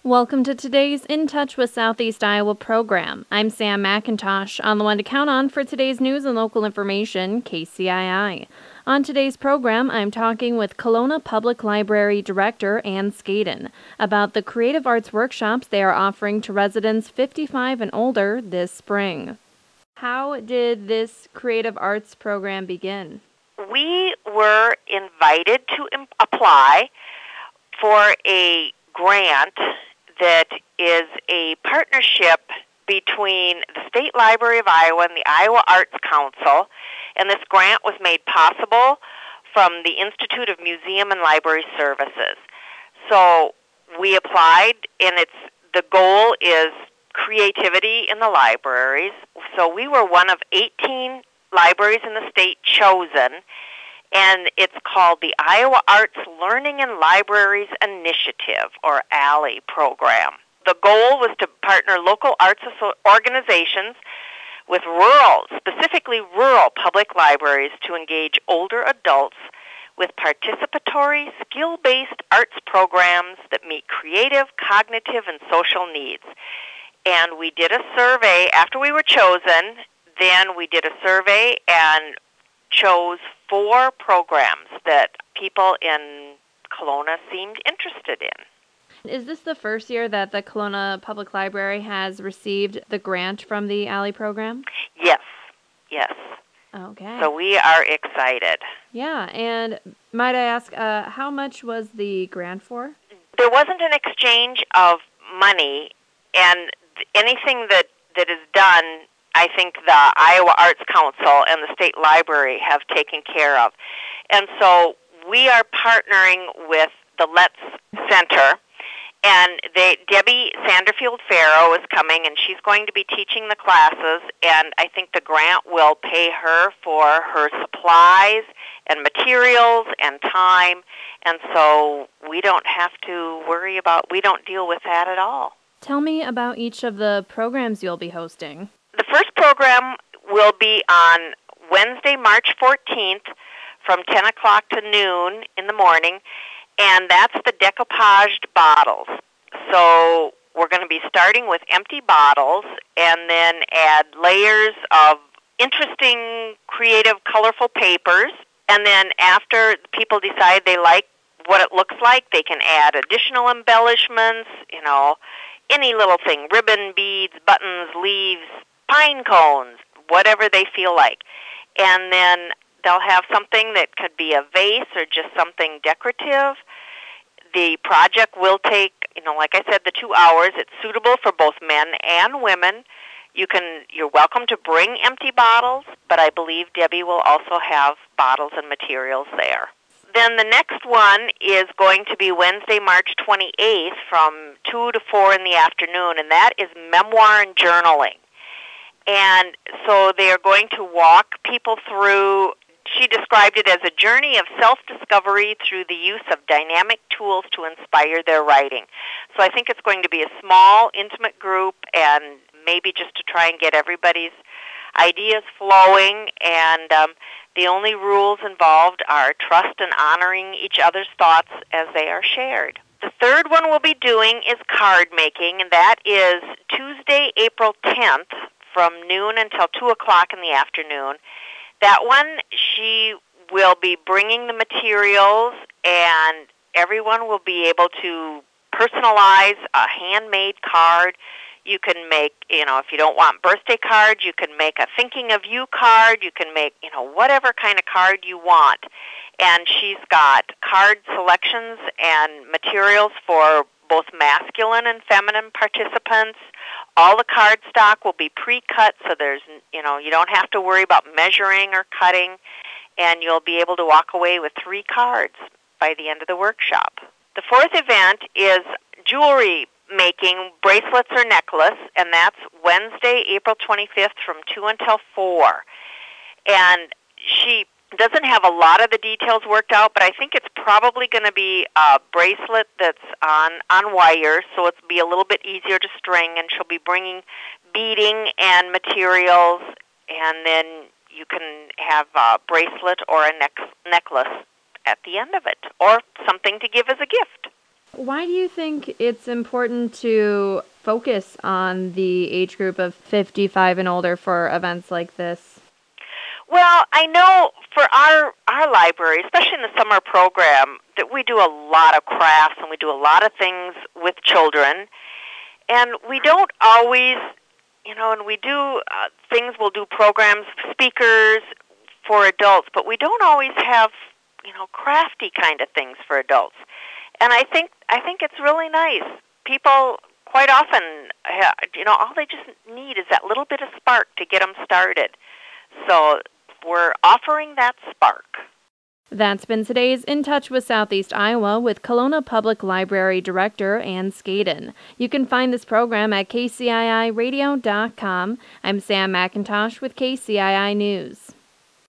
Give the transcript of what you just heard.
Welcome to today's In Touch with Southeast Iowa program. I'm Sam McIntosh, on the one to count on for today's news and local information, KCII. On today's program, I'm talking with Kelowna Public Library Director Ann Skaden about the creative arts workshops they are offering to residents 55 and older this spring. How did this creative arts program begin? We were invited to apply for a grant that is a partnership between the State Library of Iowa and the Iowa Arts Council, and this grant was made possible from the Institute of Museum and Library Services. So we applied, and the goal is creativity in the libraries. So we were one of 18 libraries in the state chosen, and it's called the Iowa Arts Learning in Libraries Initiative, or ALLI program. The goal was to partner local arts organizations with specifically rural public libraries to engage older adults with participatory, skill-based arts programs that meet creative, cognitive, and social needs. And we did a survey after we were chosen. Then we did a survey and chose 4 programs that people in Kelowna seemed interested in. Is this the first year that the Kelowna Public Library has received the grant from the ALLI program? Yes. Okay. So we are excited. Yeah, and might I ask, how much was the grant for? There wasn't an exchange of money, and anything that is done, I think the Iowa Arts Council and the State Library have taken care of. And so we are partnering with the Letts Center, and Debbie Sanderfield-Farrow is coming, and she's going to be teaching the classes, and I think the grant will pay her for her supplies and materials and time, and so we don't have to we don't deal with that at all. Tell me about each of the programs you'll be hosting. The first program will be on Wednesday, March 14th from 10 o'clock to noon in the morning, and that's the decoupaged bottles. So we're going to be starting with empty bottles and then add layers of interesting, creative, colorful papers. And then after people decide they like what it looks like, they can add additional embellishments, any little thing, ribbon, beads, buttons, leaves, pine cones, whatever they feel like. And then they'll have something that could be a vase or just something decorative. The project will take, like I said, the 2 hours. It's suitable for both men and women. You're welcome to bring empty bottles, but I believe Debbie will also have bottles and materials there. Then the next one is going to be Wednesday, March 28th from 2 to 4 in the afternoon, and that is memoir and journaling. And so they are going to walk people through, she described it as a journey of self-discovery through the use of dynamic tools to inspire their writing. So I think it's going to be a small, intimate group, and maybe just to try and get everybody's ideas flowing, and the only rules involved are trust and honoring each other's thoughts as they are shared. The third one we'll be doing is card making, and that is Tuesday, April 10th from noon until 2 o'clock in the afternoon. That one, she will be bringing the materials, and everyone will be able to personalize a handmade card. You can make, if you don't want birthday cards, you can make a thinking of you card. You can make, whatever kind of card you want. And she's got card selections and materials for both masculine and feminine participants. All the card stock will be pre-cut, so there's, you don't have to worry about measuring or cutting, and you'll be able to walk away with 3 cards by the end of the workshop. The fourth event is jewelry making, bracelets or necklace, and that's Wednesday, April 25th from 2 until 4. And she doesn't have a lot of the details worked out, but I think it's probably going to be a bracelet that's on wire, so it'll be a little bit easier to string, and she'll be bringing beading and materials, and then you can have a bracelet or a necklace at the end of it, or something to give as a gift. Why do you think it's important to focus on the age group of 55 and older for events like this? Well, I know for our library, especially in the summer program, that we do a lot of crafts and we do a lot of things with children. And we don't always, and we do things, we'll do programs, speakers for adults, but we don't always have, crafty kind of things for adults. And I think it's really nice. People quite often, all they just need is that little bit of spark to get them started. So we're offering that spark. That's been today's In Touch with Southeast Iowa with Kelowna Public Library Director Ann Skaden. You can find this program at kciiradio.com. I'm Sam McIntosh with KCII News.